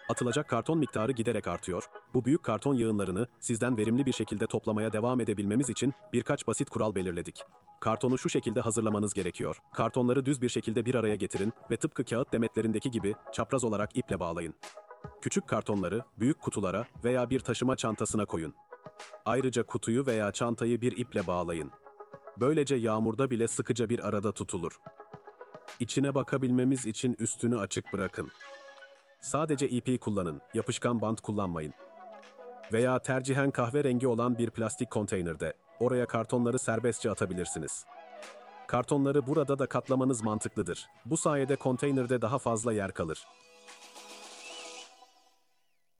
Atılacak karton miktarı giderek artıyor. Bu büyük karton yığınlarını sizden verimli bir şekilde toplamaya devam edebilmemiz için birkaç basit kural belirledik. Kartonu şu şekilde hazırlamanız gerekiyor. Kartonları düz bir şekilde bir araya getirin ve tıpkı kağıt demetlerindeki gibi çapraz olarak iple bağlayın. Küçük kartonları büyük kutulara veya bir taşıma çantasına koyun. Ayrıca kutuyu veya çantayı bir iple bağlayın. Böylece yağmurda bile sıkıca bir arada tutulur. İçine bakabilmemiz için üstünü açık bırakın. Sadece ipi kullanın, yapışkan bant kullanmayın. Veya tercihen kahverengi olan bir plastik konteynerde, oraya kartonları serbestçe atabilirsiniz. Kartonları burada da katlamanız mantıklıdır. Bu sayede konteynerde daha fazla yer kalır.